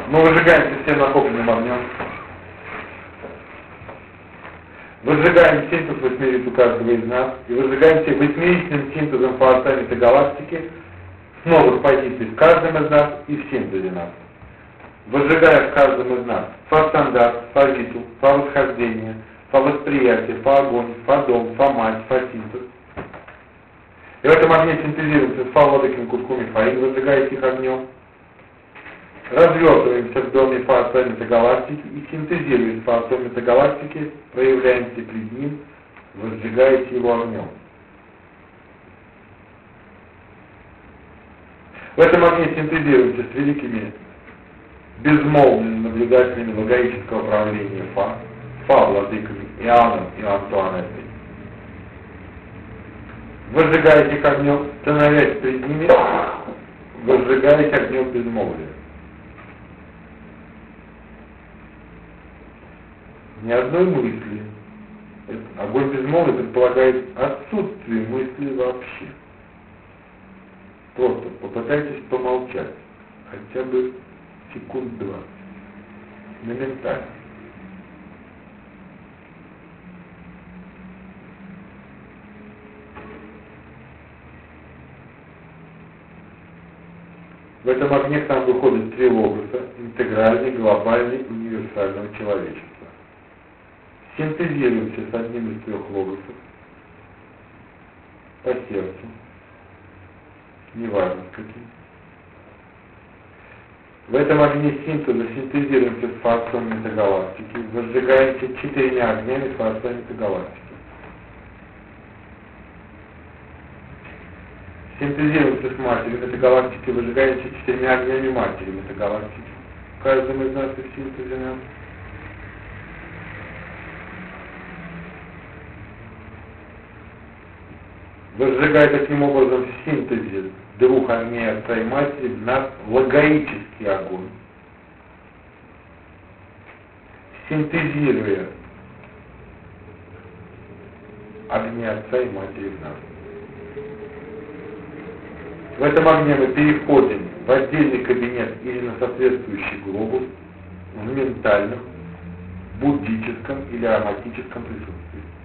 Мы выжигаемся всем накопленным огнем. Выжигаем синтез восьмерицу каждого из нас. И выжигаемся восьмеричным синтезом фаотамита галактики с новых позиций в каждом из нас и в синтезе нас. Выжигая в каждом из нас фа-стандарт, фа-виту, фа-восхождение, фа-восприятие, фа-огонь, фа-дом, фа-мать, фа-синтез. И в этом огне синтезируемся с фа-лодоким куском и фаин, выжигая их огнем. Развертываемся в доме фаотамита галактики и синтезируя фаотамита галактики, проявляемся перед ним, возжигая его огнем. В этом огне синтезируемся с великими безмолвными наблюдателями логоического правления Фа-владыками Иоанном и Антуанеттой. Возжигаете их огнем, становясь перед ними, возжигаете огнем безмолвия. Ни одной мысли. Огонь безмолвия предполагает отсутствие мысли вообще. Просто попытайтесь помолчать. Хотя бы секунд 20. Моментально. В этом огне к нам выходят три логоса: интегральный, глобальный и универсального человечества. Синтезируемся с одним из трех логосов по сердцу, неважно с каким. В этом огне синтеза синтезируемся с фаотамита галактики, возжигаемся четырьмя огнями фаотамита галактики. Синтезируемся с матерью этой галактики, выжигаемся четырьмя огнями матери этой галактики. В каждом из нас и синтезе нас. Возжигая таким образом в синтезе двух огней отца и матери в нас логоический огонь, синтезируя огни отца и матери в нас. В этом огне мы переходим в отдельный кабинет или на соответствующий глобус в ментальном, буддическом или ароматическом присутствии.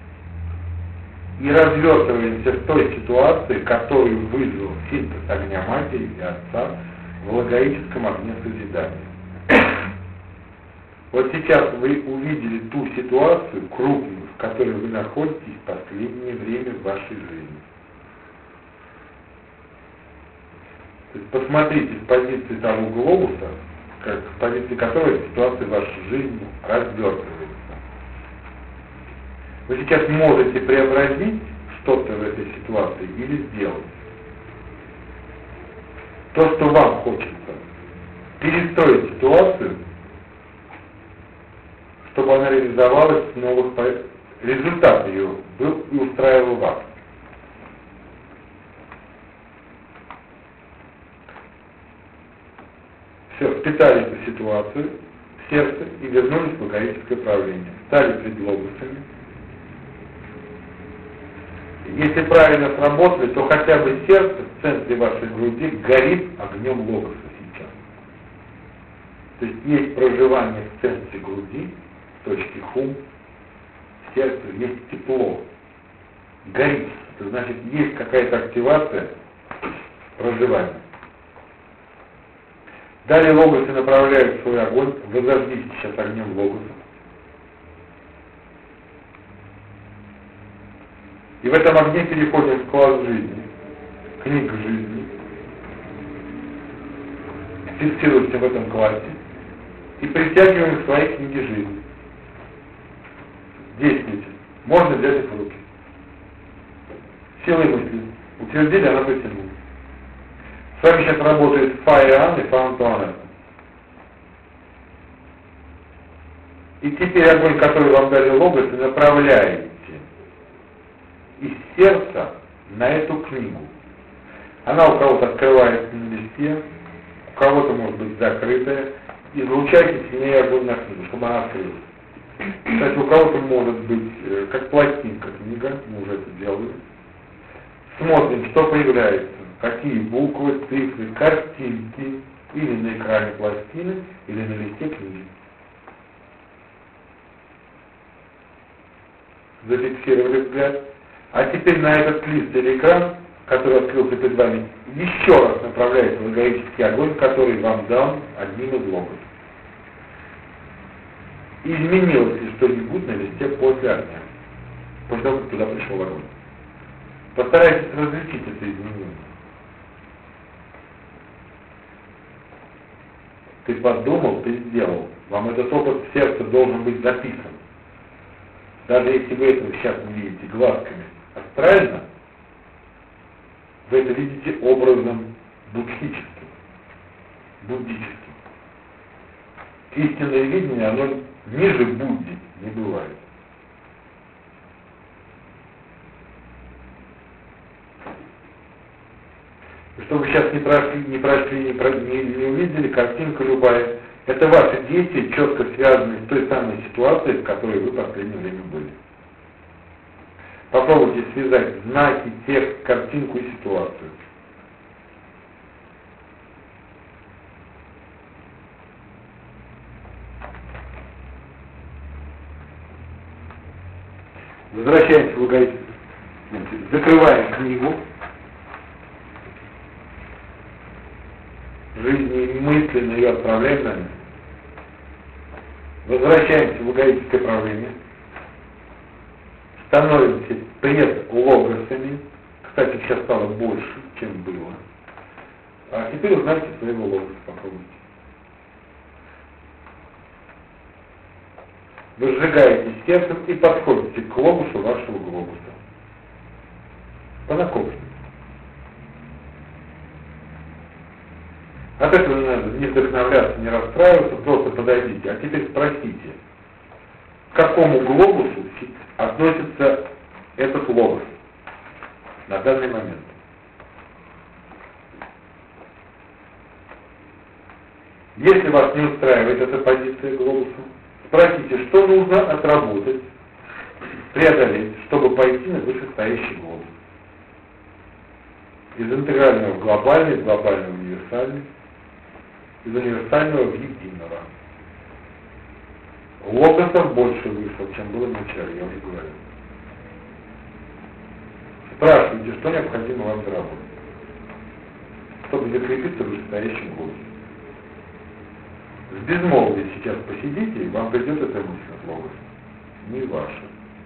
И развертываемся в той ситуации, которую вызвал синтез огня матери и отца в логоическом огне созидания. Вот сейчас вы увидели ту ситуацию крупную, в которой вы находитесь в последнее время в вашей жизни. То есть посмотрите с позиции того глобуса, с позиции которой ситуация в вашей жизни развертывается. Вы сейчас можете преобразить что-то в этой ситуации или сделать. То, что вам хочется. Перестроить ситуацию, чтобы она реализовалась в новых порядках. Результат ее был и устраивал вас. Все, впитали эту ситуацию в сердце и вернулись в логоическое правление. Стали пред логосами. Если правильно сработали, то хотя бы сердце в центре вашей груди горит огнем логоса сейчас. То есть есть проживание в центре груди, в точке хум, в сердце есть тепло, горит. Это значит, есть какая-то активация проживания. Далее логосы направляют свой огонь, вы зажгите сейчас огнем логоса. И в этом огне переходим в класс жизни, книг жизни. Фиксируемся в этом классе и притягиваем свои книги жизни. Действуйте. Можно взять их в руки. Силой мысли. Утвердили, она потянулась. С вами сейчас работает Фа-Иоанн и Фа-Антуанетта. И теперь огонь, который вам дали логос, направляете из сердца на эту книгу. Она у кого-то открывается на листе, у кого-то может быть закрытая. Излучайте с ней огонь на книгу, чтобы она открылась. Кстати, у кого-то может быть как пластинка книга, мы уже это делали. Смотрим, что появляется, какие буквы, цифры, картинки, или на экране пластины, или на листе книги. Зафиксировали взгляд. А теперь на этот лист или экран, который открылся перед вами, еще раз направляется логорический огонь, который вам дан одним из логов. Изменилось ли что-нибудь на листе после огня? После того, как туда пришел огонь. Постарайтесь различить это изменение. Ты подумал, ты сделал. Вам этот опыт в сердце должен быть записан. Даже если вы этого сейчас не видите глазками астрально, вы это видите образом буддическим. Истинное видение, оно ниже Будды не бывает. Что вы сейчас не увидели, картинка любая, это ваши действия, четко связанные с той самой ситуацией, в которой вы в последнее время были. Попробуйте связать знаки, текст, картинку и ситуацию. Возвращаемся в логотип. Закрываем книгу. Жизни мысленно ее отправляем на место. Возвращаемся в логотическое правление. Становимся пред логосами. Кстати, сейчас стало больше, чем было. А теперь узнайте своего логоса, попробуйте. Вы сжигаете сердцем и подходите к логосу вашего глобуса. Понакопьте. От этого не надо не вдохновляться, не расстраиваться, просто подойдите. А теперь спросите, к какому глобусу относится этот логос на данный момент. Если вас не устраивает эта позиция глобуса, спросите, что нужно отработать, преодолеть, чтобы пойти на вышестоящий глобус. Из интегрального в глобальный, из глобального в универсальный, из универсального в единого. Логосов больше вышло, чем было вначале, я уже говорил. Спрашивайте, что необходимо вам заработать, чтобы закрепиться в вышестоящем голосе. В безмолвии сейчас посидите, и вам придет эта мысль от логоса. Не ваша.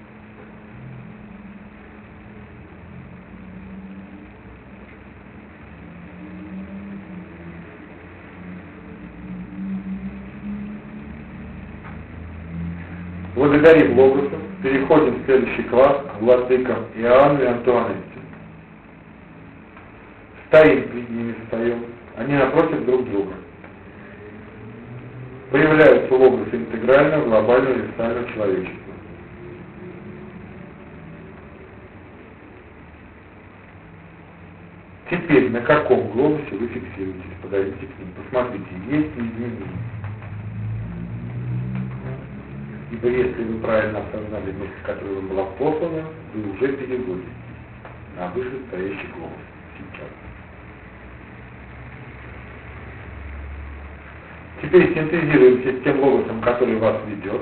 Благодарим логосов, переходим в следующий класс к владыкам Иоанну и Антуанетте. Стоим перед ними, встаем, они напротив друг друга. Появляются логосы интегрального, глобального, универсального человечества. Теперь на каком глобусе вы фиксируетесь? Подойдите к ним, посмотрите, есть ли изменения. Ибо если вы правильно осознали мысль, которая вам была послана, вы уже переводите на вышестоящий глобус сейчас. Теперь синтезируемся с тем логосом, который вас ведет.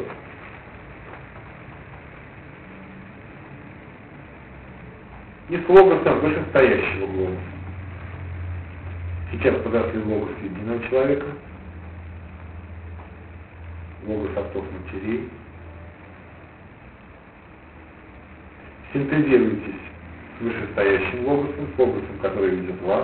И с логосом вышестоящего глобуса. Сейчас подошли логос единого человека, логос отцов матерей. Синтезируйтесь с вышестоящим логосом, с логосом, который ведет вас.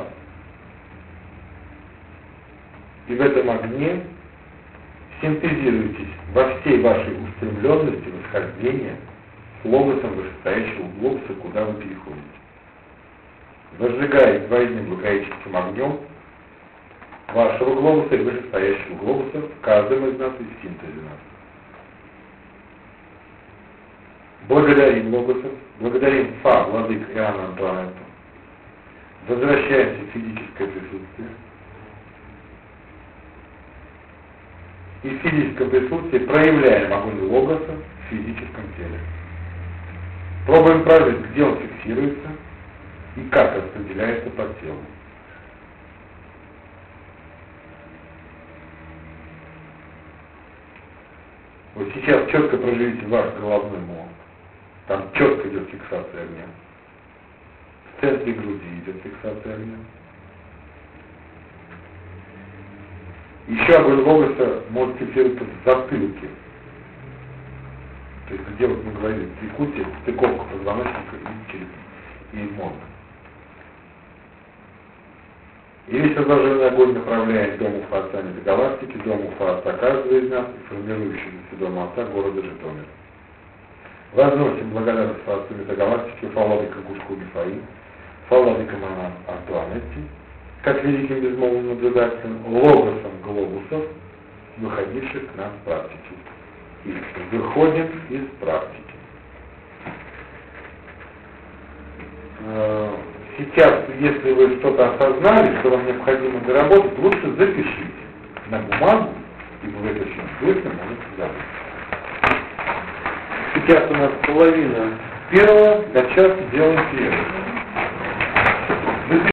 И в этом огне синтезируйтесь во всей вашей устремленности восхождения с логосом вышестоящего глобуса, куда вы переходите. Возжигая двойным логоическим огнем вашего глобуса и вышестоящего глобуса в каждом из нас из синтезе нас. Благодарим логосов, благодарим Фа, владык Иоанна Антуанетту. Возвращаемся в физическое присутствие. И в физическом присутствии проявляем огонь логоса в физическом теле. Пробуем прожить, где он фиксируется и как распределяется по телу. Вот сейчас четко проживите ваш головной мозг. Там четко идет фиксация огня. В центре груди идет фиксация огня. Еще огонь логоса может фиксироваться в затылке. То есть где вот мы говорили, трикутие, стыковка позвоночника и черепа, и мозга. И весь разложенный огонь направляет дом Уфа Отца Метагалактики, дом Уфа Отца каждого из нас и формирующегося дома Отца города Житомир. Возносим благодарность Отцу Метагалактики, Уфа-Владыка Гушку Мифаи, Уфа-Владыка Манан Антуанетти, как великим безмолвным наблюдателем, логосом глобусов, выходивших к нам с практики. И выходим из практики. Сейчас, если вы что-то осознали, что вам необходимо доработать, лучше запишите на бумагу, ибо вы это очень быстро можете забыть. Сейчас у нас половина первого, до часа делаем первого.